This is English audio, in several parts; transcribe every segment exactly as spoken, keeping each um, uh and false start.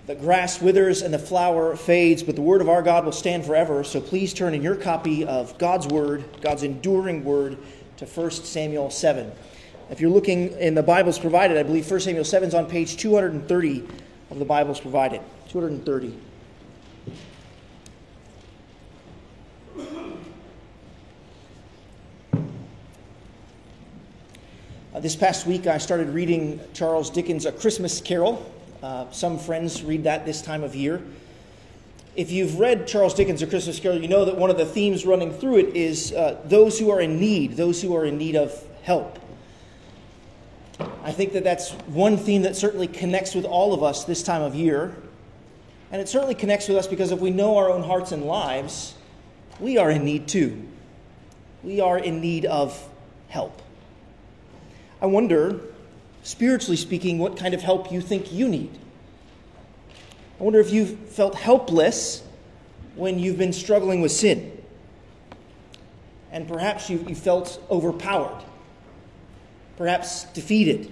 The grass withers and the flower fades, but the word of our God will stand forever. So please turn in your copy of God's word, God's enduring word, to First Samuel seven. If you're looking in the Bibles provided, I believe First Samuel seven is on page two hundred thirty of the Bibles provided. two hundred thirty. Uh, this past week I started reading Charles Dickens' A Christmas Carol. Uh, some friends read that this time of year. If you've read Charles Dickens' A Christmas Carol, you know that one of the themes running through it is uh, those who are in need, those who are in need of help. I think that that's one theme that certainly connects with all of us this time of year. And it certainly connects with us because if we know our own hearts and lives, we are in need too. We are in need of help. I wonder, spiritually speaking, what kind of help you think you need. I wonder if you've felt helpless when you've been struggling with sin. And perhaps you, you felt overpowered. Perhaps defeated.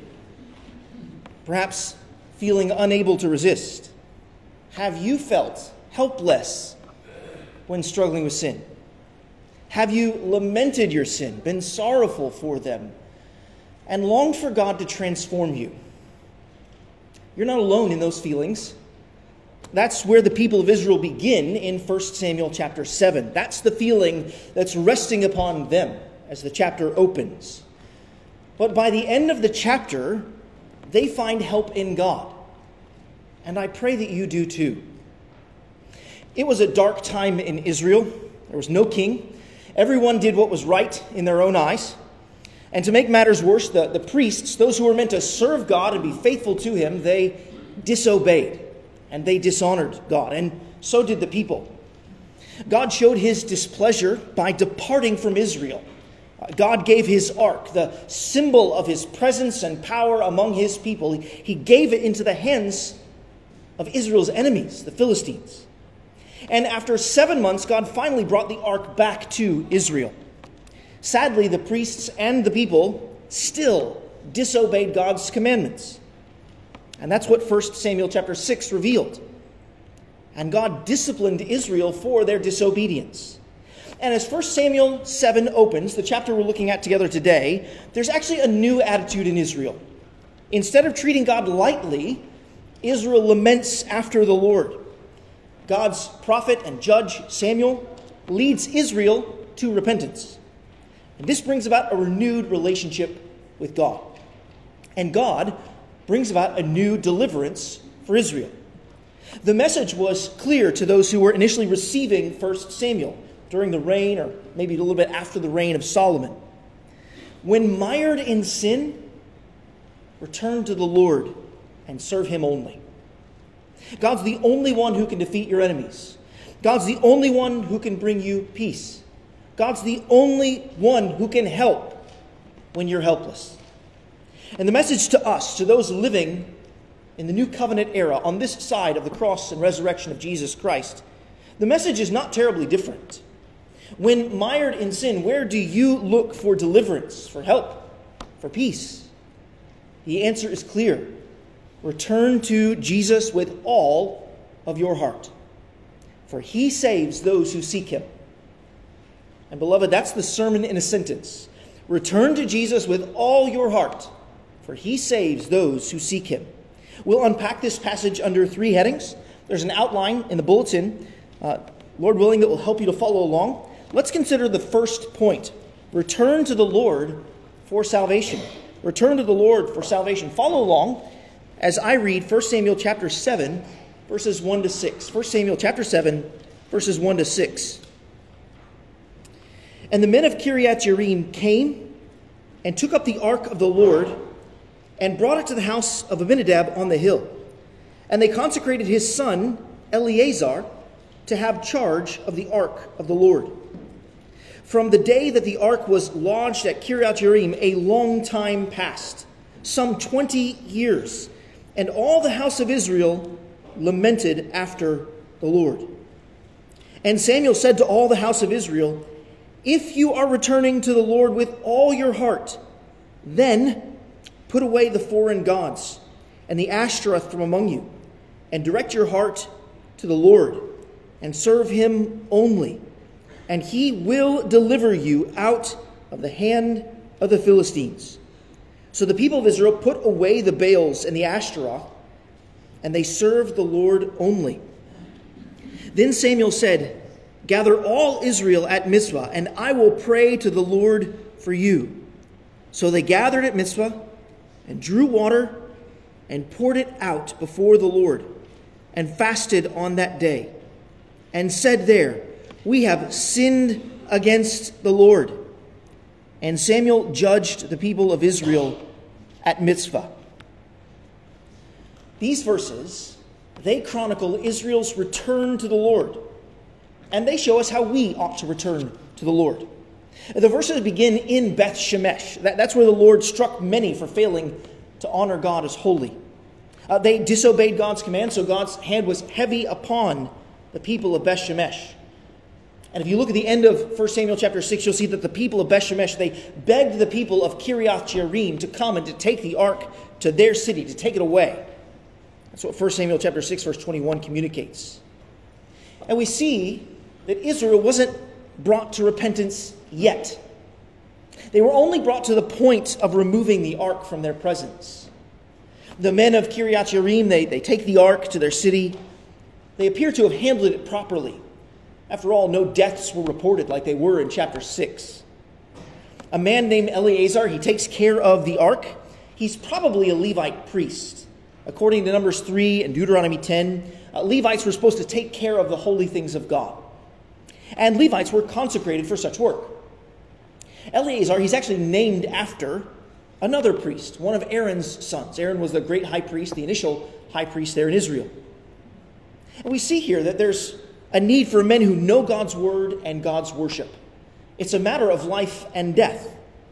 Perhaps feeling unable to resist. Have you felt helpless when struggling with sin? Have you lamented your sin, been sorrowful for them, and longed for God to transform you? You're not alone in those feelings. That's where the people of Israel begin in First Samuel chapter seven. That's the feeling that's resting upon them as the chapter opens. But by the end of the chapter, they find help in God. And I pray that you do too. It was a dark time in Israel. There was no king. Everyone did what was right in their own eyes. And to make matters worse, the, the priests, those who were meant to serve God and be faithful to him, they disobeyed and they dishonored God. And so did the people. God showed his displeasure by departing from Israel. God gave his ark, the symbol of his presence and power among his people. He gave it into the hands of Israel's enemies, the Philistines. And after seven months, God finally brought the ark back to Israel. Sadly, the priests and the people still disobeyed God's commandments. And that's what First Samuel chapter six revealed. And God disciplined Israel for their disobedience. And as First Samuel seven opens, the chapter we're looking at together today, there's actually a new attitude in Israel. Instead of treating God lightly, Israel laments after the Lord. God's prophet and judge, Samuel, leads Israel to repentance. And this brings about a renewed relationship with God. And God brings about a new deliverance for Israel. The message was clear to those who were initially receiving First Samuel during the reign, or maybe a little bit after the reign of Solomon. When mired in sin, return to the Lord and serve him only. God's the only one who can defeat your enemies. God's the only one who can bring you peace. God's the only one who can help when you're helpless. And the message to us, to those living in the new covenant era on this side of the cross and resurrection of Jesus Christ, the message is not terribly different. When mired in sin, where do you look for deliverance, for help, for peace? The answer is clear. Return to Jesus with all of your heart, for he saves those who seek him. And beloved, that's the sermon in a sentence. Return to Jesus with all your heart, for he saves those who seek him. We'll unpack this passage under three headings. There's an outline in the bulletin, uh, Lord willing, that will help you to follow along. Let's consider the first point. Return to the Lord for salvation. Return to the Lord for salvation. Follow along as I read First Samuel chapter seven, verses one to six. First Samuel chapter seven, verses one to six. And the men of Kiriath-Jearim came and took up the ark of the Lord and brought it to the house of Abinadab on the hill. And they consecrated his son, Eleazar, to have charge of the ark of the Lord. From the day that the ark was lodged at Kiriath-Jearim, a long time passed, some twenty years, and all the house of Israel lamented after the Lord. And Samuel said to all the house of Israel, if you are returning to the Lord with all your heart, then put away the foreign gods and the Ashtoreth from among you, and direct your heart to the Lord, and serve him only, and he will deliver you out of the hand of the Philistines. So the people of Israel put away the Baals and the Ashtaroth, and they served the Lord only. Then Samuel said, gather all Israel at Mizpah, and I will pray to the Lord for you. So they gathered at Mizpah, and drew water, and poured it out before the Lord, and fasted on that day, and said there, we have sinned against the Lord. And Samuel judged the people of Israel at Mizpah. These verses, they chronicle Israel's return to the Lord, and they show us how we ought to return to the Lord. The verses begin in Beth Shemesh. That, that's where the Lord struck many for failing to honor God as holy. Uh, they disobeyed God's command, so God's hand was heavy upon the people of Beth Shemesh. And if you look at the end of First Samuel chapter six, you'll see that the people of Beth Shemesh, they begged the people of Kiriath Jearim to come and to take the ark to their city, to take it away. That's what First Samuel chapter six, verse twenty-one communicates. And we see that Israel wasn't brought to repentance yet. They were only brought to the point of removing the ark from their presence. The men of Kiriath Jearim, they, they take the ark to their city. They appear to have handled it properly. After all, no deaths were reported like they were in chapter six. A man named Eleazar, he takes care of the ark. He's probably a Levite priest. According to Numbers three and Deuteronomy ten, uh, Levites were supposed to take care of the holy things of God. And Levites were consecrated for such work. Eleazar, he's actually named after another priest, one of Aaron's sons. Aaron was the great high priest, the initial high priest there in Israel. And we see here that there's a need for men who know God's word and God's worship. It's a matter of life and death.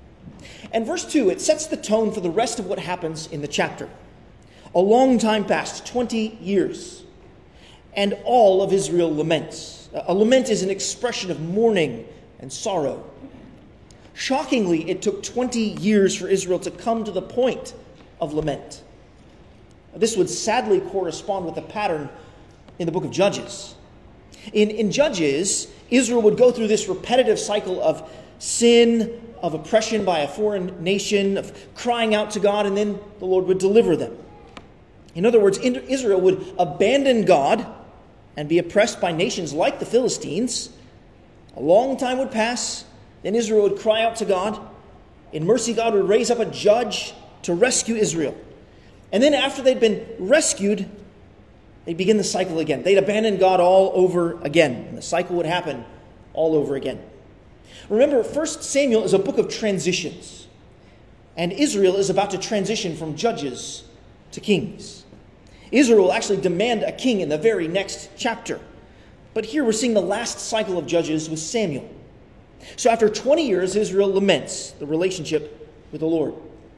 And verse two, it sets the tone for the rest of what happens in the chapter. A long time passed, twenty years, and all of Israel laments. A lament is an expression of mourning and sorrow. Shockingly, it took twenty years for Israel to come to the point of lament. This would sadly correspond with the pattern in the book of Judges. In, in Judges, Israel would go through this repetitive cycle of sin, of oppression by a foreign nation, of crying out to God, and then the Lord would deliver them. In other words, Israel would abandon God and be oppressed by nations like the Philistines. A long time would pass, then Israel would cry out to God. In mercy, God would raise up a judge to rescue Israel. And then after they'd been rescued, they'd begin the cycle again. They'd abandon God all over again. And the cycle would happen all over again. Remember, First Samuel is a book of transitions. And Israel is about to transition from judges to kings. Israel will actually demand a king in the very next chapter. But here we're seeing the last cycle of judges with Samuel. So after twenty years, Israel laments the relationship with the Lord.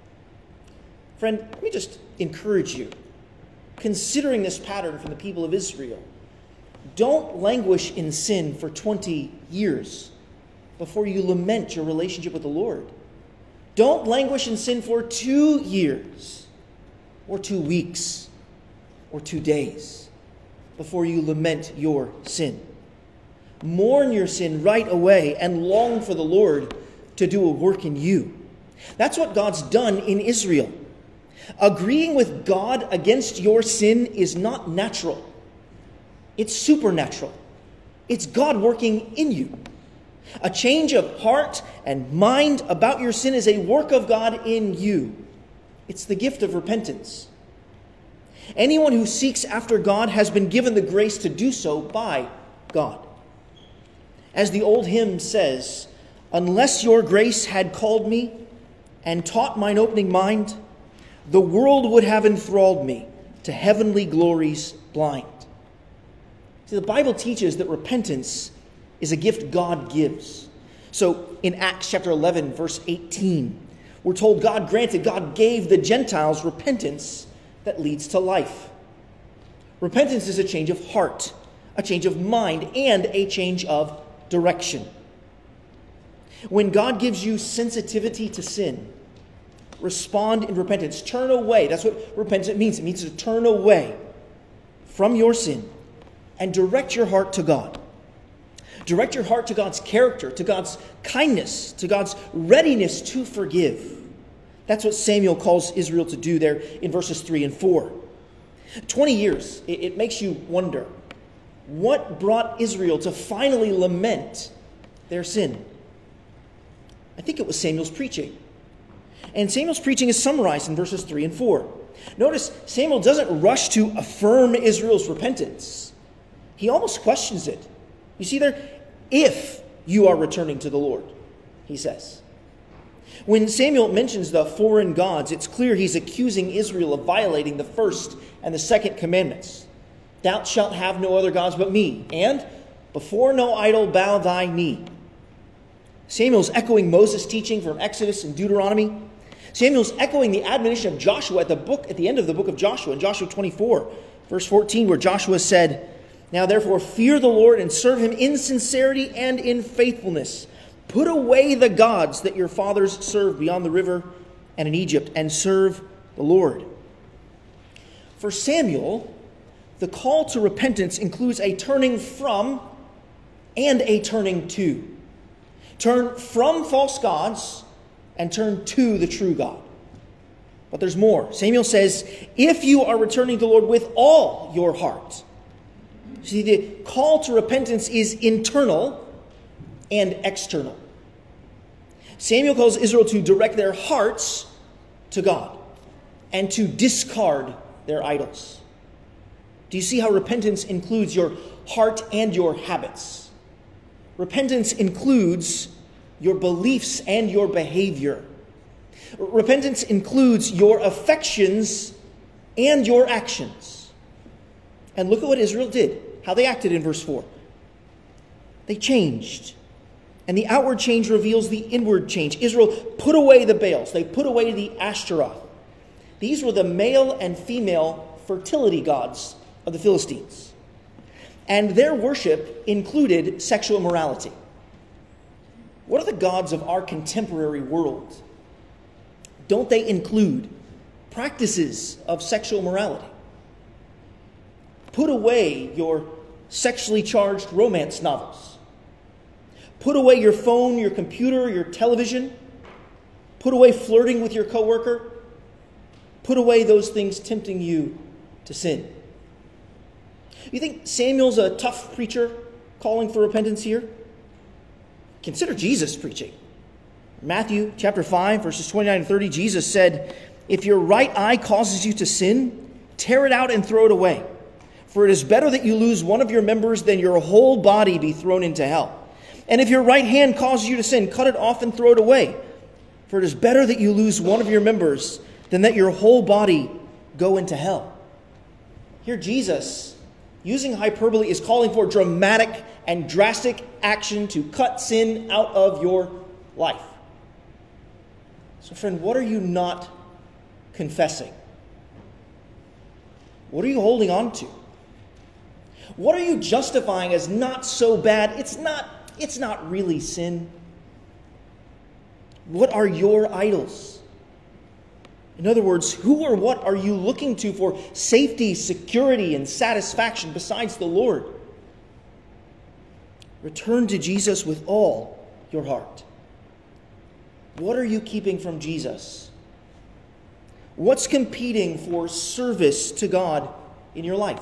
Friend, let me just encourage you. Considering this pattern from the people of Israel, don't languish in sin for twenty years before you lament your relationship with the Lord. Don't languish in sin for two years or two weeks or two days before you lament your sin. Mourn your sin right away and long for the Lord to do a work in you. That's what God's done in Israel. Agreeing with God against your sin is not natural. It's supernatural. It's God working in you. A change of heart and mind about your sin is a work of God in you. It's the gift of repentance. Anyone who seeks after God has been given the grace to do so by God. As the old hymn says, unless your grace had called me and taught mine opening mind, the world would have enthralled me to heavenly glories blind. See, the Bible teaches that repentance is a gift God gives. So in Acts chapter eleven, verse eighteen, we're told God granted, God gave the Gentiles repentance that leads to life. Repentance is a change of heart, a change of mind, and a change of direction. When God gives you sensitivity to sin, respond in repentance. Turn away. That's what repentance means. It means to turn away from your sin and direct your heart to God. Direct your heart to God's character, to God's kindness, to God's readiness to forgive. That's what Samuel calls Israel to do there in verses three and four. Twenty years, it makes you wonder, what brought Israel to finally lament their sin? I think it was Samuel's preaching. And Samuel's preaching is summarized in verses three and four. Notice, Samuel doesn't rush to affirm Israel's repentance. He almost questions it. You see there, if you are returning to the Lord, he says. When Samuel mentions the foreign gods, it's clear he's accusing Israel of violating the first and the second commandments. Thou shalt have no other gods but me, and before no idol bow thy knee. Samuel's echoing Moses' teaching from Exodus and Deuteronomy. Samuel's echoing the admonition of Joshua at the book at the end of the book of Joshua, in Joshua twenty-four, verse fourteen, where Joshua said, "Now therefore fear the Lord and serve him in sincerity and in faithfulness. Put away the gods that your fathers served beyond the river and in Egypt, and serve the Lord." For Samuel, the call to repentance includes a turning from and a turning to. Turn from false gods and turn to the true God. But there's more. Samuel says, if you are returning to the Lord with all your heart. See, the call to repentance is internal and external. Samuel calls Israel to direct their hearts to God and to discard their idols. Do you see how repentance includes your heart and your habits? Repentance includes your beliefs and your behavior. Repentance includes your affections and your actions. And look at what Israel did, how they acted in verse four. They changed. And the outward change reveals the inward change. Israel put away the Baals. They put away the Ashtaroth. These were the male and female fertility gods of the Philistines. And their worship included sexual immorality. What are the gods of our contemporary world? Don't they include practices of sexual morality? Put away your sexually charged romance novels. Put away your phone, your computer, your television. Put away flirting with your coworker. Put away those things tempting you to sin. You think Samuel's a tough preacher calling for repentance here? Consider Jesus preaching. Matthew chapter five, verses twenty-nine and thirty, Jesus said, "If your right eye causes you to sin, tear it out and throw it away. For it is better that you lose one of your members than your whole body be thrown into hell. And if your right hand causes you to sin, cut it off and throw it away. For it is better that you lose one of your members than that your whole body go into hell." Here Jesus, using hyperbole, is calling for dramatic and drastic action to cut sin out of your life. So friend, what are you not confessing? What are you holding on to? What are you justifying as not so bad? It's not, it's not really sin. What are your idols? In other words, who or what are you looking to for safety, security, and satisfaction besides the Lord? Return to Jesus with all your heart. What are you keeping from Jesus? What's competing for service to God in your life?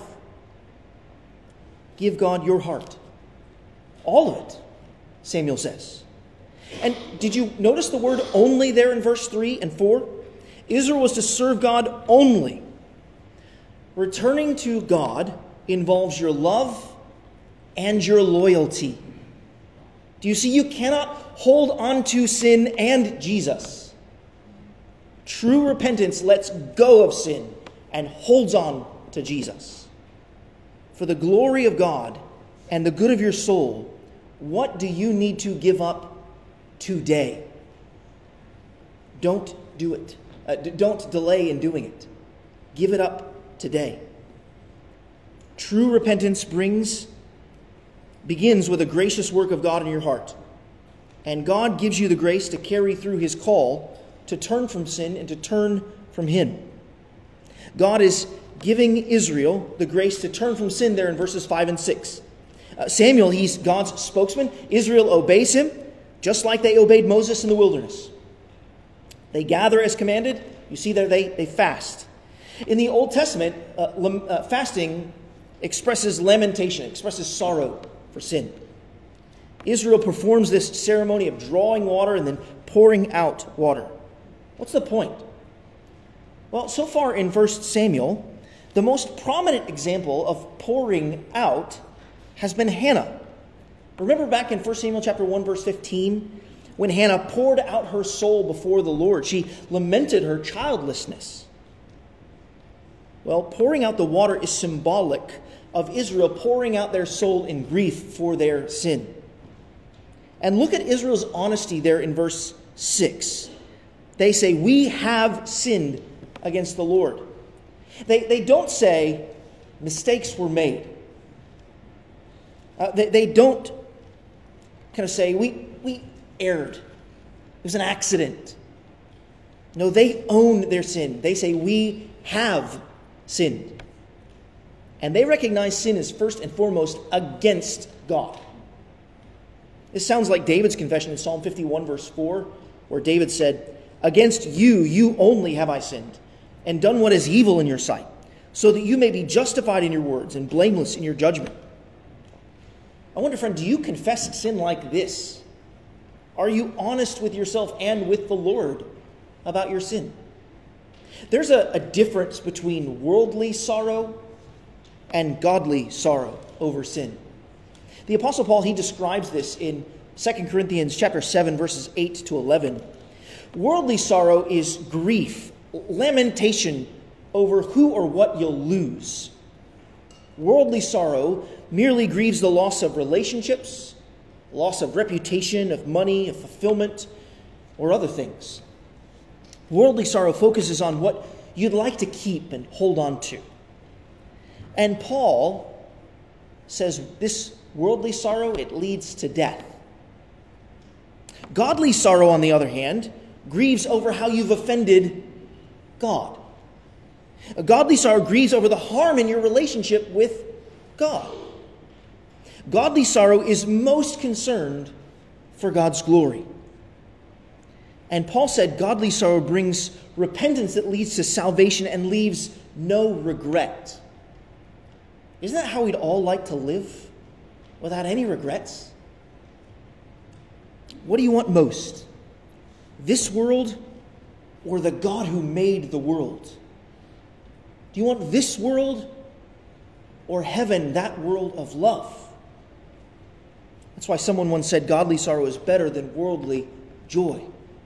Give God your heart. All of it, Samuel says. And did you notice the word only there in verse three and four? Israel was to serve God only. Returning to God involves your love and your loyalty. Do you see? You cannot hold on to sin and Jesus. True repentance lets go of sin and holds on to Jesus. For the glory of God and the good of your soul, what do you need to give up today? Don't do it. Uh, d- don't delay in doing it. Give it up today. True repentance brings, begins with a gracious work of God in your heart. And God gives you the grace to carry through his call to turn from sin and to turn from him. God is giving Israel the grace to turn from sin there in verses five and six. Uh, Samuel, he's God's spokesman. Israel obeys him, just like they obeyed Moses in the wilderness. They gather as commanded. You see there, they, they fast. In the Old Testament, uh, lam- uh, fasting expresses lamentation, expresses sorrow for sin. Israel performs this ceremony of drawing water and then pouring out water. What's the point? Well, so far in First Samuel, the most prominent example of pouring out has been Hannah. Remember back in First Samuel chapter one, verse fifteen, when Hannah poured out her soul before the Lord. She lamented her childlessness. Well, pouring out the water is symbolic of Israel pouring out their soul in grief for their sin. And look at Israel's honesty there in verse six. They say, "We have sinned against the Lord." They, they don't say, mistakes were made. Uh, they, they don't kind of say, we, we erred. It was an accident. No, they own their sin. They say, we have sinned. And they recognize sin is first and foremost against God. This sounds like David's confession in Psalm fifty-one, verse four, where David said, "Against you, you only have I sinned, and done what is evil in your sight, so that you may be justified in your words and blameless in your judgment." I wonder, friend, do you confess sin like this? Are you honest with yourself and with the Lord about your sin? There's a, a difference between worldly sorrow and godly sorrow over sin. The Apostle Paul, he describes this in Second Corinthians chapter seven, verses eight to eleven. Worldly sorrow is grief, lamentation over who or what you'll lose. Worldly sorrow merely grieves the loss of relationships, loss of reputation, of money, of fulfillment, or other things. Worldly sorrow focuses on what you'd like to keep and hold on to. And Paul says this worldly sorrow, it leads to death. Godly sorrow, on the other hand, grieves over how you've offended God. A godly sorrow grieves over the harm in your relationship with God. Godly sorrow is most concerned for God's glory. And Paul said godly sorrow brings repentance that leads to salvation and leaves no regret. Isn't that how we'd all like to live? Without any regrets? What do you want most? This world or the God who made the world? Do you want this world or heaven, that world of love? That's why someone once said godly sorrow is better than worldly joy.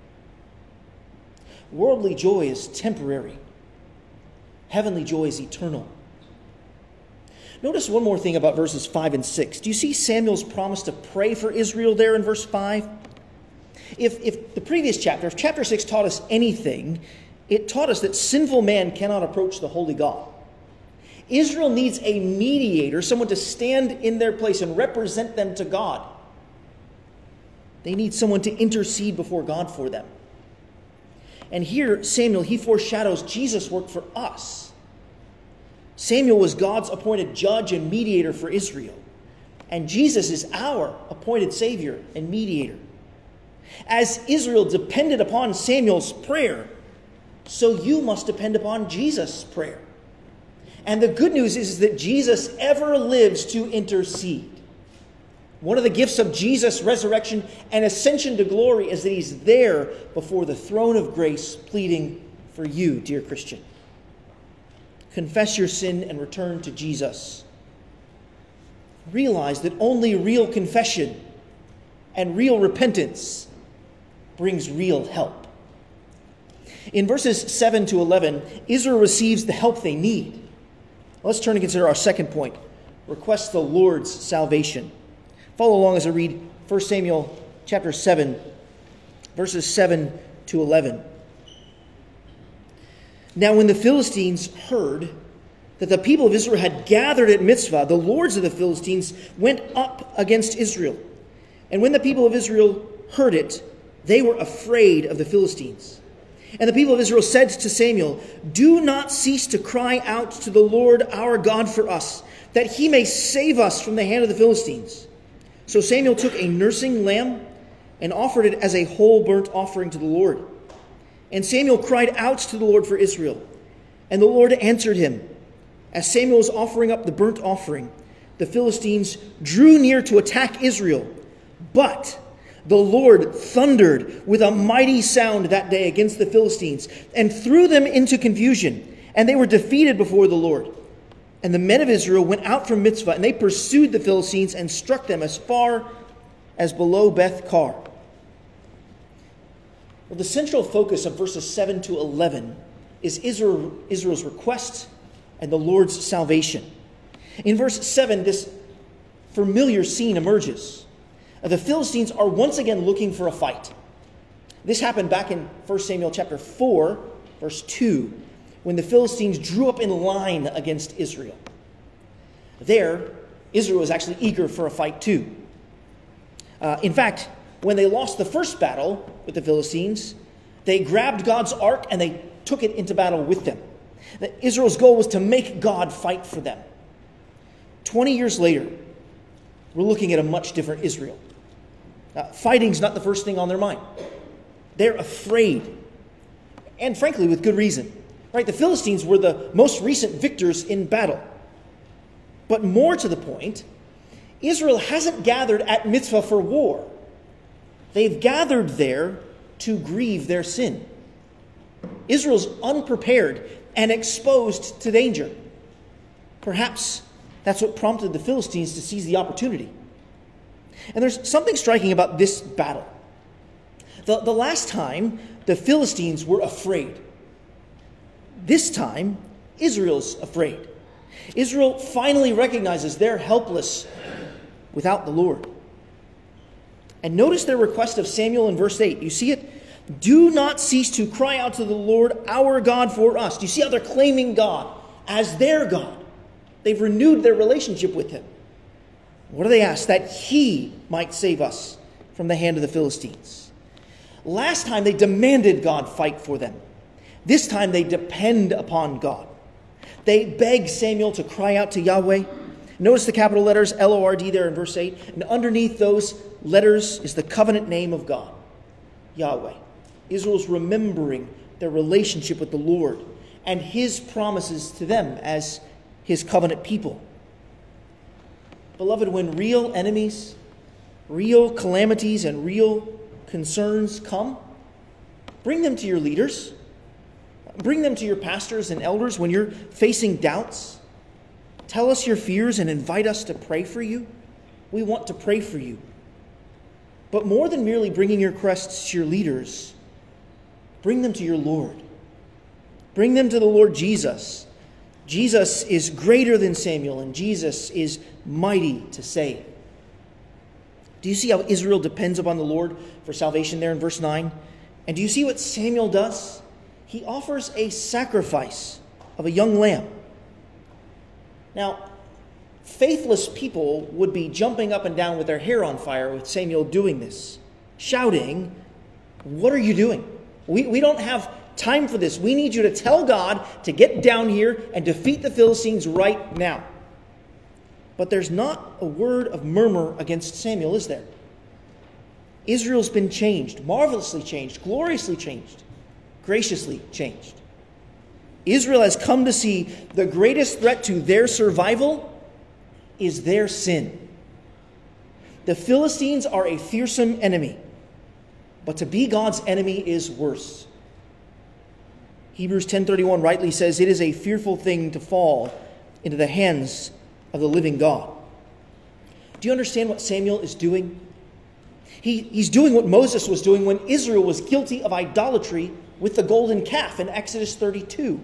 Worldly joy is temporary. Heavenly joy is eternal. Notice one more thing about verses five and six. Do you see Samuel's promise to pray for Israel there in verse five? If, if the previous chapter, if chapter six taught us anything, it taught us that sinful man cannot approach the holy God. Israel needs a mediator, someone to stand in their place and represent them to God. They need someone to intercede before God for them. And here, Samuel, he foreshadows Jesus' work for us. Samuel was God's appointed judge and mediator for Israel. And Jesus is our appointed Savior and mediator. As Israel depended upon Samuel's prayer, so you must depend upon Jesus' prayer. And the good news is that Jesus ever lives to intercede. One of the gifts of Jesus' resurrection and ascension to glory is that he's there before the throne of grace pleading for you, dear Christian. Confess your sin and return to Jesus. Realize that only real confession and real repentance brings real help. In verses seven to eleven, Israel receives the help they need. Let's turn and consider our second point. Request the Lord's salvation. Follow along as I read First Samuel chapter seven, verses seven to eleven. Now when the Philistines heard that the people of Israel had gathered at Mizpah, the lords of the Philistines went up against Israel. And when the people of Israel heard it, they were afraid of the Philistines. And the people of Israel said to Samuel, "Do not cease to cry out to the Lord our God for us, that he may save us from the hand of the Philistines." So Samuel took a nursing lamb and offered it as a whole burnt offering to the Lord. And Samuel cried out to the Lord for Israel, and the Lord answered him. As Samuel was offering up the burnt offering, the Philistines drew near to attack Israel, but the Lord thundered with a mighty sound that day against the Philistines and threw them into confusion, and they were defeated before the Lord. And the men of Israel went out from Mizpah, and they pursued the Philistines and struck them as far as below Beth-kar. Well, the central focus of verses seven to eleven is Israel, Israel's request and the Lord's salvation. In verse seven, this familiar scene emerges. The Philistines are once again looking for a fight. This happened back in First Samuel chapter four, verse two, when the Philistines drew up in line against Israel. There, Israel was actually eager for a fight too. Uh, in fact, when they lost the first battle with the Philistines, they grabbed God's ark and they took it into battle with them. Israel's goal was to make God fight for them. Twenty years later, we're looking at a much different Israel. Uh, fighting's not the first thing on their mind. They're afraid. And frankly, with good reason. Right? The Philistines were the most recent victors in battle. But more to the point, Israel hasn't gathered at Mizpah for war. They've gathered there to grieve their sin. Israel's unprepared and exposed to danger. Perhaps that's what prompted the Philistines to seize the opportunity. And there's something striking about this battle. The, the last time, the Philistines were afraid. This time, Israel's afraid. Israel finally recognizes they're helpless without the Lord. And notice their request of Samuel in verse eight. You see it? "Do not cease to cry out to the Lord our God for us." Do you see how they're claiming God as their God? They've renewed their relationship with him. What do they ask? That he might save us from the hand of the Philistines. Last time they demanded God fight for them. This time they depend upon God. They beg Samuel to cry out to Yahweh. Notice the capital letters L O R D there in verse eight. And underneath those letters is the covenant name of God, Yahweh. Israel's remembering their relationship with the Lord and his promises to them as his covenant people. Beloved, when real enemies, real calamities, and real concerns come, bring them to your leaders. Bring them to your pastors and elders when you're facing doubts. Tell us your fears and invite us to pray for you. We want to pray for you. But more than merely bringing your requests to your leaders, bring them to your Lord. Bring them to the Lord Jesus. Jesus is greater than Samuel, and Jesus is mighty to save. Do you see how Israel depends upon the Lord for salvation there in verse nine? And do you see what Samuel does? He offers a sacrifice of a young lamb. Now, faithless people would be jumping up and down with their hair on fire with Samuel doing this, shouting, "What are you doing? We, we don't have time for this. We need you to tell God to get down here and defeat the Philistines right now." But there's not a word of murmur against Samuel, is there? Israel's been changed, marvelously changed, gloriously changed, graciously changed. Israel has come to see the greatest threat to their survival is their sin. The Philistines are a fearsome enemy, but to be God's enemy is worse. Hebrews ten thirty-one rightly says, "It is a fearful thing to fall into the hands of the living God." Do you understand what Samuel is doing? He, he's doing what Moses was doing when Israel was guilty of idolatry with the golden calf in Exodus thirty-two.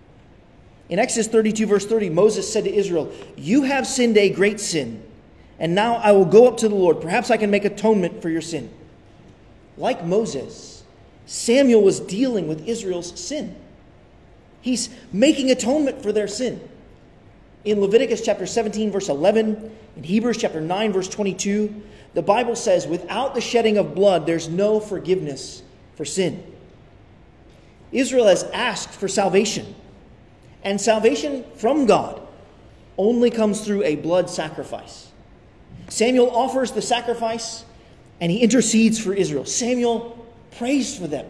In Exodus thirty-two, verse thirty, Moses said to Israel, "You have sinned a great sin, and now I will go up to the Lord. Perhaps I can make atonement for your sin." Like Moses, Samuel was dealing with Israel's sin. He's making atonement for their sin. In Leviticus chapter seventeen, verse eleven, in Hebrews chapter nine, verse twenty-two, the Bible says, without the shedding of blood, there's no forgiveness for sin. Israel has asked for salvation. And salvation from God only comes through a blood sacrifice. Samuel offers the sacrifice and he intercedes for Israel. Samuel prays for them.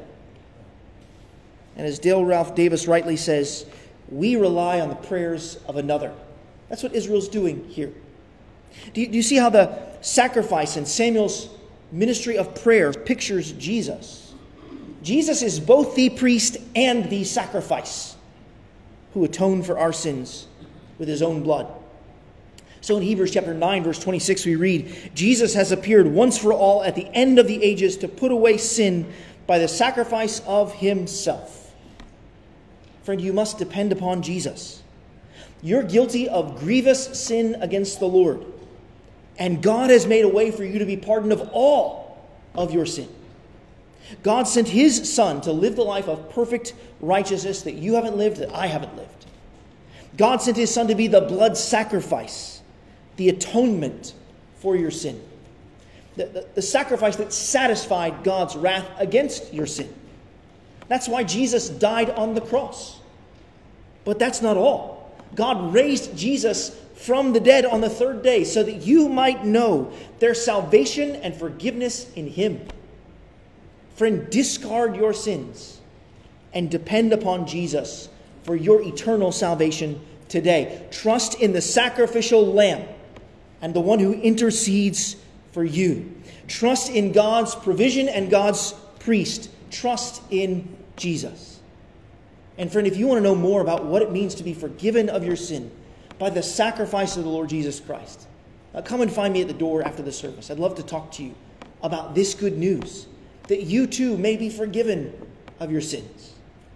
And as Dale Ralph Davis rightly says, we rely on the prayers of another. That's what Israel's doing here. Do you, do you see how the sacrifice in Samuel's ministry of prayer pictures Jesus? Jesus is both the priest and the sacrifice who atoned for our sins with his own blood. So in Hebrews chapter nine, verse twenty-six, we read, Jesus has appeared once for all at the end of the ages to put away sin by the sacrifice of himself. Friend, you must depend upon Jesus. You're guilty of grievous sin against the Lord. And God has made a way for you to be pardoned of all of your sin. God sent his Son to live the life of perfect righteousness that you haven't lived, that I haven't lived. God sent his Son to be the blood sacrifice, the atonement for your sin. The, the, the sacrifice that satisfied God's wrath against your sin. That's why Jesus died on the cross. But that's not all. God raised Jesus from the dead on the third day so that you might know there's salvation and forgiveness in him. Friend, discard your sins and depend upon Jesus for your eternal salvation today. Trust in the sacrificial lamb and the one who intercedes for you. Trust in God's provision and God's priest. Trust in Jesus. And friend, if you want to know more about what it means to be forgiven of your sin by the sacrifice of the Lord Jesus Christ, uh, come and find me at the door after the service. I'd love to talk to you about this good news, that you too may be forgiven of your sins.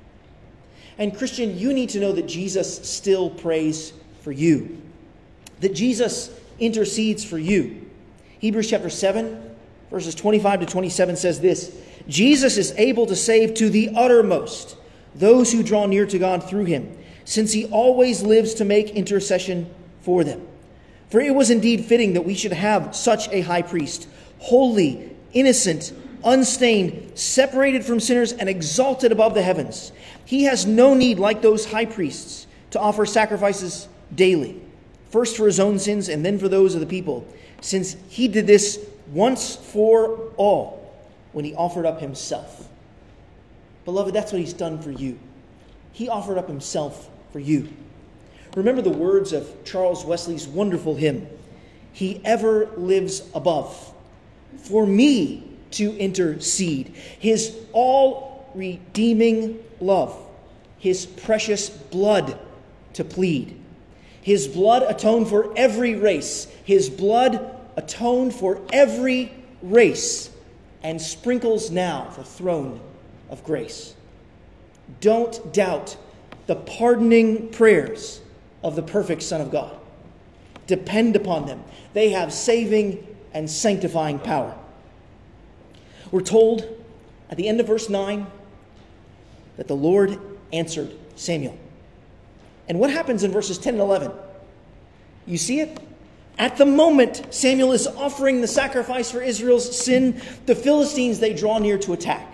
And Christian, you need to know that Jesus still prays for you, that Jesus intercedes for you. Hebrews chapter seven, verses twenty-five to twenty-seven says this, Jesus is able to save to the uttermost those who draw near to God through him, since he always lives to make intercession for them. For it was indeed fitting that we should have such a high priest, holy, innocent, unstained, separated from sinners, and exalted above the heavens. He has no need, like those high priests, to offer sacrifices daily, first for his own sins and then for those of the people, since he did this once for all when he offered up himself. Beloved, that's what he's done for you. He offered up himself for you. Remember the words of Charles Wesley's wonderful hymn, He ever lives above, for me to intercede. His all-redeeming love, his precious blood to plead. His blood atoned for every race. His blood atoned for every race and sprinkles now the throne of grace. Don't doubt the pardoning prayers of the perfect Son of God. Depend upon them. They have saving and sanctifying power. We're told at the end of verse nine that the Lord answered Samuel. And what happens in verses ten and eleven? You see it? At the moment Samuel is offering the sacrifice for Israel's sin, the Philistines, they draw near to attack.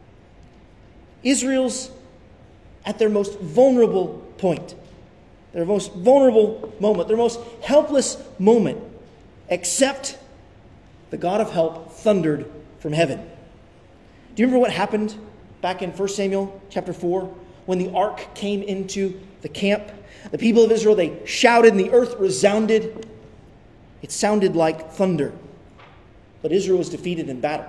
Israel's at their most vulnerable point, their most vulnerable moment, their most helpless moment, except the God of help thundered from heaven. Do you remember what happened back in First Samuel chapter four when the ark came into the camp? The people of Israel, they shouted and the earth resounded. It sounded like thunder. But Israel was defeated in battle.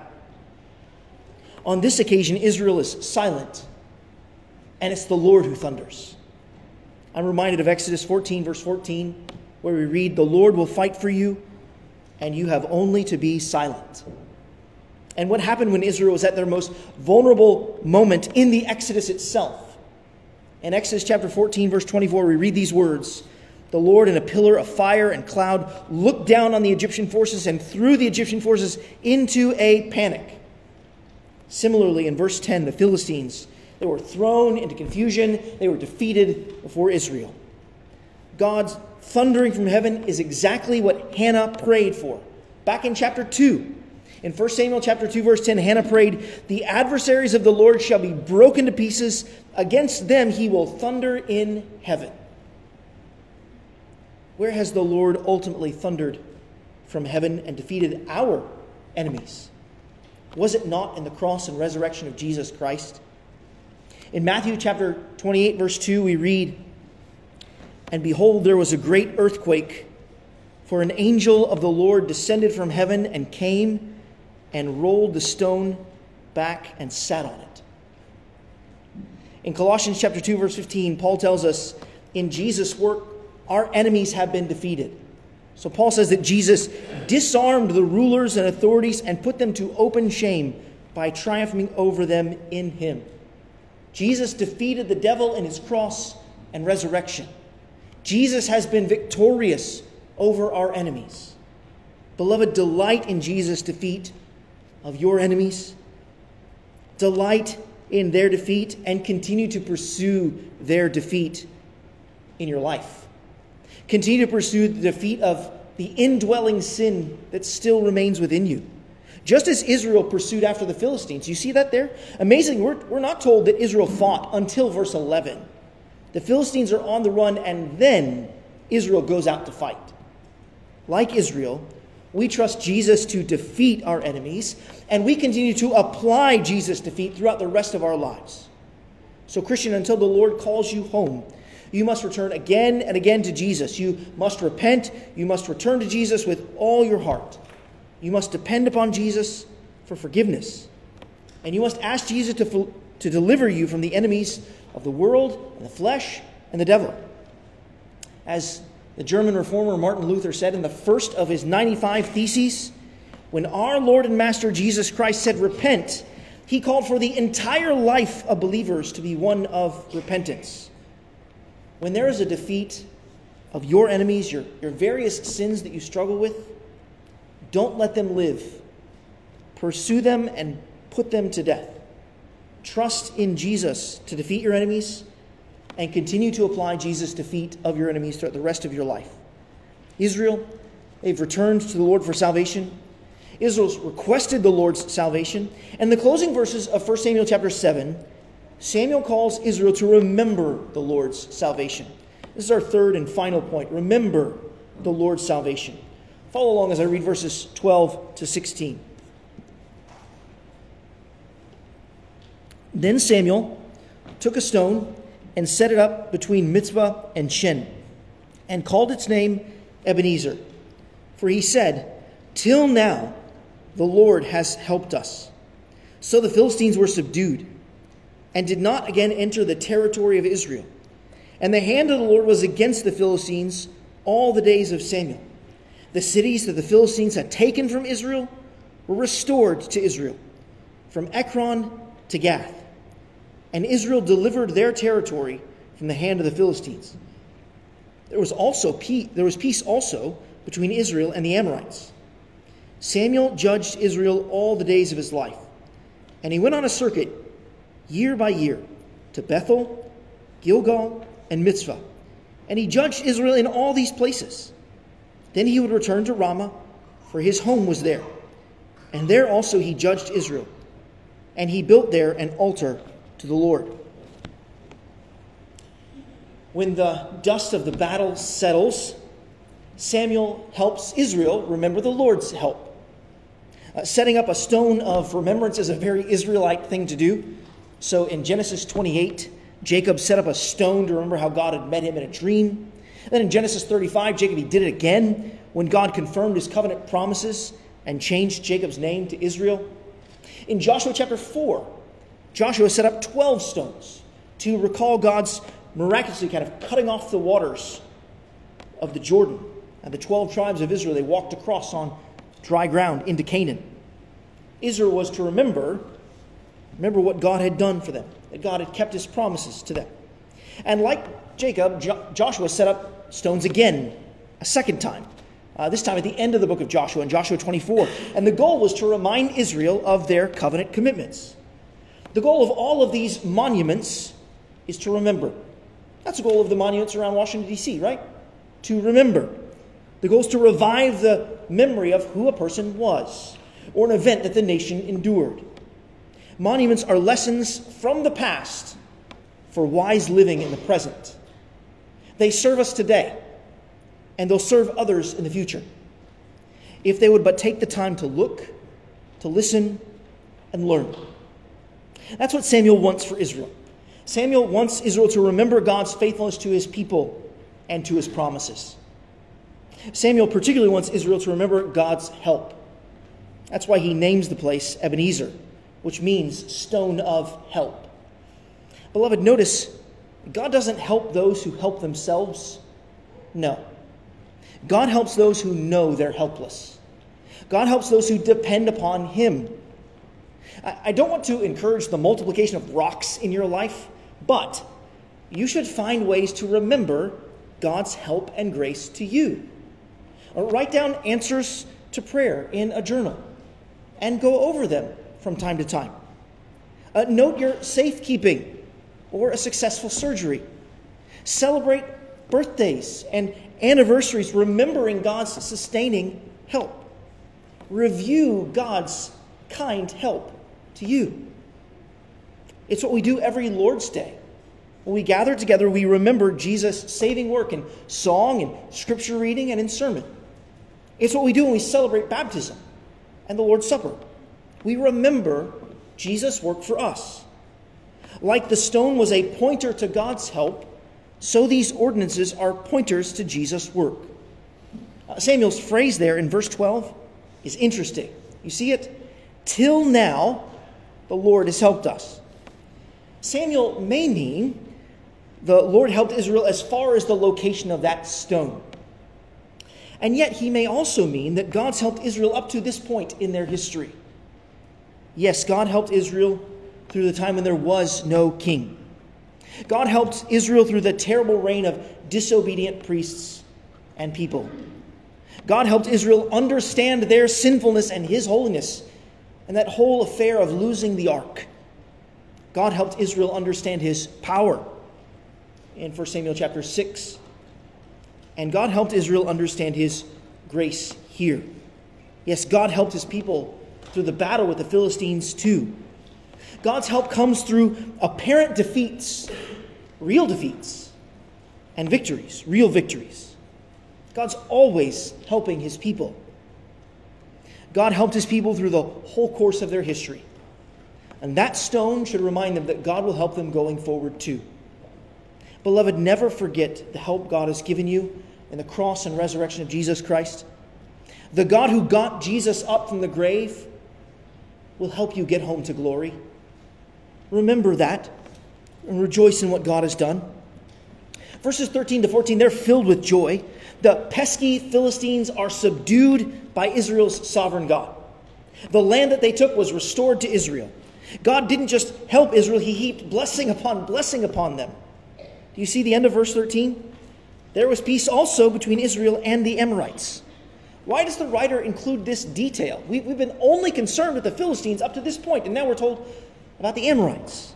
On this occasion, Israel is silent, and it's the Lord who thunders. I'm reminded of Exodus fourteen, verse fourteen, where we read, "The Lord will fight for you, and you have only to be silent." And what happened when Israel was at their most vulnerable moment in the Exodus itself? In Exodus chapter fourteen, verse twenty-four, we read these words, "The Lord in a pillar of fire and cloud looked down on the Egyptian forces and threw the Egyptian forces into a panic." Similarly, in verse ten, the Philistines, they were thrown into confusion. They were defeated before Israel. God's thundering from heaven is exactly what Hannah prayed for. Back in chapter two, In First Samuel chapter two, verse ten, Hannah prayed, "The adversaries of the Lord shall be broken to pieces. Against them he will thunder in heaven." Where has the Lord ultimately thundered from heaven and defeated our enemies? Was it not in the cross and resurrection of Jesus Christ? In Matthew chapter twenty-eight, verse two, we read, "And behold, there was a great earthquake, for an angel of the Lord descended from heaven and came and rolled the stone back and sat on it." In Colossians chapter two, verse fifteen, Paul tells us, in Jesus' work, our enemies have been defeated. So Paul says that Jesus disarmed the rulers and authorities and put them to open shame by triumphing over them in him. Jesus defeated the devil in his cross and resurrection. Jesus has been victorious over our enemies. Beloved, delight in Jesus' defeat of your enemies. Delight in their defeat and continue to pursue their defeat in your life. Continue to pursue the defeat of the indwelling sin that still remains within you. Just as Israel pursued after the Philistines. You see that there? Amazing. We're, we're not told that Israel fought until verse eleven. The Philistines are on the run and then Israel goes out to fight. Like Israel, we trust Jesus to defeat our enemies, and we continue to apply Jesus' defeat throughout the rest of our lives. So, Christian, until the Lord calls you home, you must return again and again to Jesus. You must repent. You must return to Jesus with all your heart. You must depend upon Jesus for forgiveness. And you must ask Jesus to, to deliver you from the enemies of the world and the flesh and the devil. As the German reformer Martin Luther said in the first of his ninety-five Theses, when our Lord and Master Jesus Christ said, "Repent," he called for the entire life of believers to be one of repentance. When there is a defeat of your enemies, your, your various sins that you struggle with, don't let them live. Pursue them and put them to death. Trust in Jesus to defeat your enemies and continue to apply Jesus' defeat of your enemies throughout the rest of your life. Israel, they've returned to the Lord for salvation. Israel's requested the Lord's salvation. And in the closing verses of First Samuel chapter seven, Samuel calls Israel to remember the Lord's salvation. This is our third and final point. Remember the Lord's salvation. Follow along as I read verses twelve to sixteen. Then Samuel took a stone and set it up between Mizpah and Shen, and called its name Ebenezer. For he said, "Till now the Lord has helped us." So the Philistines were subdued, and did not again enter the territory of Israel. And the hand of the Lord was against the Philistines all the days of Samuel. The cities that the Philistines had taken from Israel were restored to Israel, from Ekron to Gath. And Israel delivered their territory from the hand of the Philistines. There was also peace, there was peace also between Israel and the Amorites. Samuel judged Israel all the days of his life, and he went on a circuit year by year to Bethel, Gilgal, and Mizpah, and he judged Israel in all these places. Then he would return to Ramah, for his home was there, and there also he judged Israel, and he built there an altar to the Lord. When the dust of the battle settles, Samuel helps Israel remember the Lord's help. Uh, setting up a stone of remembrance is a very Israelite thing to do. So in Genesis twenty-eight, Jacob set up a stone to remember how God had met him in a dream. Then in Genesis thirty-five, Jacob, he did it again when God confirmed his covenant promises and changed Jacob's name to Israel. In Joshua chapter four, Joshua set up twelve stones to recall God's miraculously kind of cutting off the waters of the Jordan. And the twelve tribes of Israel, they walked across on dry ground into Canaan. Israel was to remember, remember what God had done for them, that God had kept his promises to them. And like Jacob, jo- Joshua set up stones again, a second time. Uh, this time at the end of the book of Joshua, in Joshua twenty-four. And the goal was to remind Israel of their covenant commitments. The goal of all of these monuments is to remember. That's the goal of the monuments around Washington, D C, right? To remember. The goal is to revive the memory of who a person was. or an event that the nation endured. Monuments are lessons from the past for wise living in the present. They serve us today, and they'll serve others in the future, if they would but take the time to look, to listen, and learn. That's what Samuel wants for Israel. Samuel wants Israel to remember God's faithfulness to his people and to his promises. Samuel particularly wants Israel to remember God's help. That's why he names the place Ebenezer, which means stone of help. Beloved, notice, God doesn't help those who help themselves. No. God helps those who know they're helpless. God helps those who depend upon him. I don't want to encourage the multiplication of rocks in your life, but you should find ways to remember God's help and grace to you. Write down answers to prayer in a journal and go over them from time to time. Uh, note your safekeeping or a successful surgery. Celebrate birthdays and anniversaries, remembering God's sustaining help. Review God's kind help to you. It's what we do every Lord's Day. When we gather together, we remember Jesus' saving work in song and scripture reading and in sermon. It's what we do when we celebrate baptism and the Lord's Supper. We remember Jesus' work for us. Like the stone was a pointer to God's help, so these ordinances are pointers to Jesus' work. Uh, Samuel's phrase there in verse twelve is interesting. You see it? Till now, the Lord has helped us. Samuel may mean the Lord helped Israel as far as the location of that stone. And yet he may also mean that God's helped Israel up to this point in their history. Yes, God helped Israel through the time when there was no king. God helped Israel through the terrible reign of disobedient priests and people. God helped Israel understand their sinfulness and his holiness, and that whole affair of losing the ark. God helped Israel understand his power in First Samuel chapter six. And God helped Israel understand his grace here. Yes, God helped his people through the battle with the Philistines too. God's help comes through apparent defeats, real defeats, and victories, real victories. God's always helping his people. God helped his people through the whole course of their history. And that stone should remind them that God will help them going forward too. Beloved, never forget the help God has given you in the cross and resurrection of Jesus Christ. The God who got Jesus up from the grave will help you get home to glory. Remember that and rejoice in what God has done. Verses thirteen to fourteen, they're filled with joy. The pesky Philistines are subdued by Israel's sovereign God. The land that they took was restored to Israel. God didn't just help Israel, he heaped blessing upon blessing upon them. Do you see the end of verse thirteen? There was peace also between Israel and the Amorites. Why does the writer include this detail? We, we've been only concerned with the Philistines up to this point, and now we're told about the Amorites.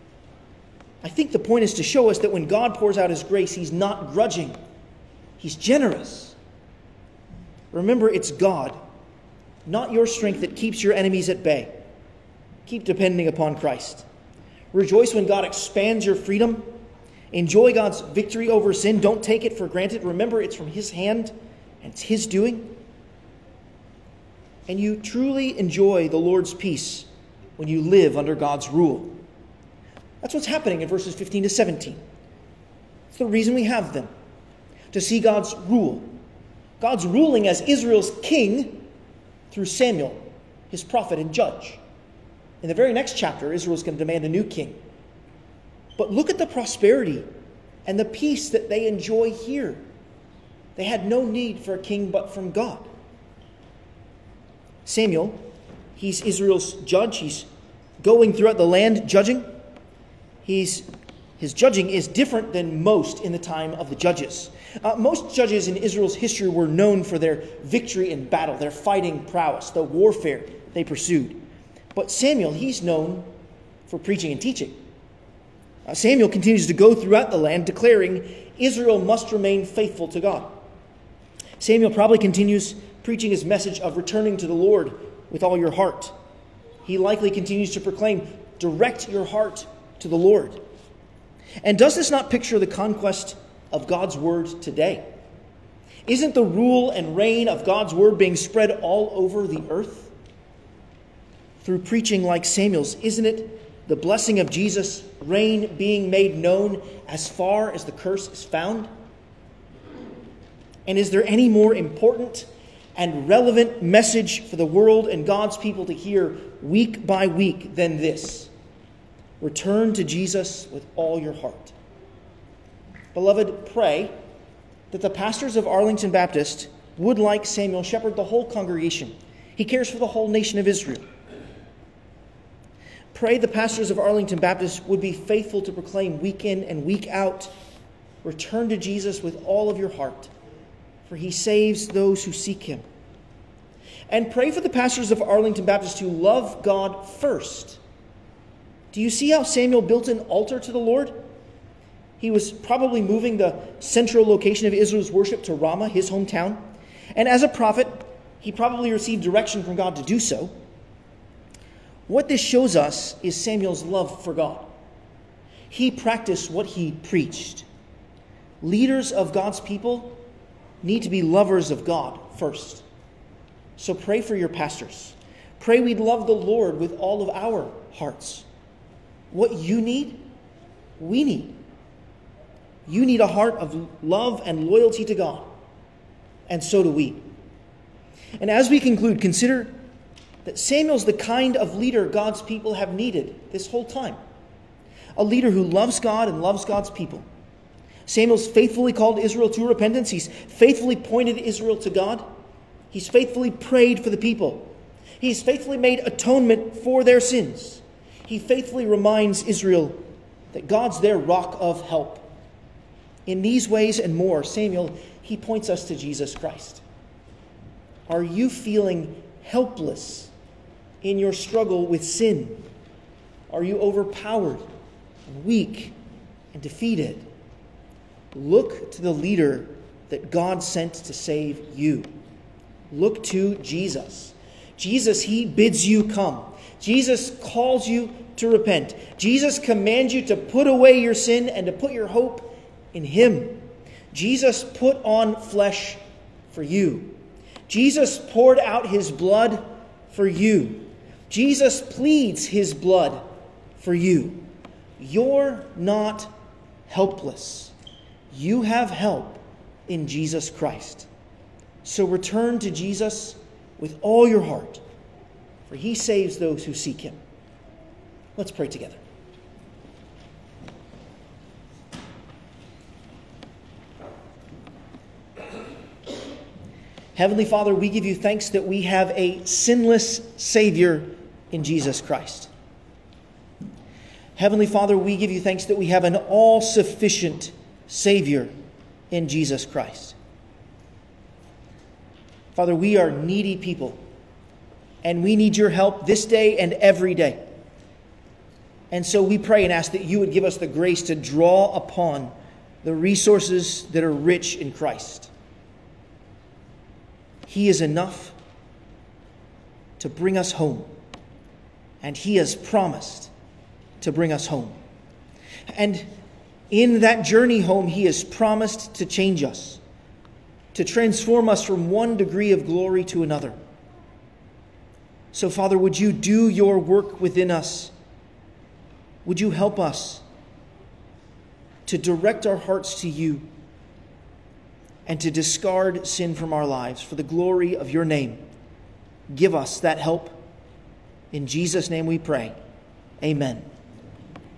I think the point is to show us that when God pours out his grace, he's not grudging. He's generous. Remember, it's God, not your strength, that keeps your enemies at bay. Keep depending upon Christ. Rejoice when God expands your freedom. Enjoy God's victory over sin. Don't take it for granted. Remember, it's from his hand and it's his doing. And you truly enjoy the Lord's peace when you live under God's rule. That's what's happening in verses fifteen to seventeen. It's the reason we have them. To see God's rule. God's ruling as Israel's king through Samuel, his prophet and judge. In the very next chapter, Israel is going to demand a new king. But look at the prosperity and the peace that they enjoy here. They had no need for a king but from God. Samuel, he's Israel's judge. He's going throughout the land judging. He's, his judging is different than most in the time of the judges. Uh, most judges in Israel's history were known for their victory in battle, their fighting prowess, the warfare they pursued. But Samuel, he's known for preaching and teaching. Uh, Samuel continues to go throughout the land declaring Israel must remain faithful to God. Samuel probably continues preaching his message of returning to the Lord with all your heart. He likely continues to proclaim, direct your heart to the Lord. And does this not picture the conquest of God's word today? Isn't the rule and reign of God's word being spread all over the earth? Through preaching like Samuel's, isn't it the blessing of Jesus' reign being made known as far as the curse is found? And is there any more important and relevant message for the world and God's people to hear week by week than this? Return to Jesus with all your heart. Beloved, pray that the pastors of Arlington Baptist would, like Samuel, shepherd the whole congregation. He cares for the whole nation of Israel. Pray the pastors of Arlington Baptist would be faithful to proclaim week in and week out, return to Jesus with all of your heart, for he saves those who seek him. And pray for the pastors of Arlington Baptist who love God first. Do you see how Samuel built an altar to the Lord? He was probably moving the central location of Israel's worship to Ramah, his hometown. And as a prophet, he probably received direction from God to do so. What this shows us is Samuel's love for God. He practiced what he preached. Leaders of God's people need to be lovers of God first. So pray for your pastors. Pray we'd love the Lord with all of our hearts. What you need, we need. You need a heart of love and loyalty to God. And so do we. And as we conclude, consider that Samuel's the kind of leader God's people have needed this whole time. A leader who loves God and loves God's people. Samuel's faithfully called Israel to repentance. He's faithfully pointed Israel to God. He's faithfully prayed for the people. He's faithfully made atonement for their sins. He faithfully reminds Israel that God's their rock of help. In these ways and more, Samuel, he points us to Jesus Christ. Are you feeling helpless in your struggle with sin? Are you overpowered, and weak, and defeated? Look to the leader that God sent to save you. Look to Jesus. Jesus, he bids you come. Jesus calls you to repent. Jesus commands you to put away your sin and to put your hope in him. Jesus put on flesh for you. Jesus poured out his blood for you. Jesus pleads his blood for you. You're not helpless. You have help in Jesus Christ. So return to Jesus with all your heart, for he saves those who seek him. Let's pray together. Heavenly Father, we give you thanks that we have a sinless Savior in Jesus Christ. Heavenly Father, we give you thanks that we have an all-sufficient Savior in Jesus Christ. Father, we are needy people, and we need your help this day and every day. And so we pray and ask that you would give us the grace to draw upon the resources that are rich in Christ. He is enough to bring us home, and he has promised to bring us home. And in that journey home, he has promised to change us, to transform us from one degree of glory to another. So, Father, would you do your work within us? Would you help us to direct our hearts to you and to discard sin from our lives for the glory of your name? Give us that help. In Jesus' name we pray. Amen.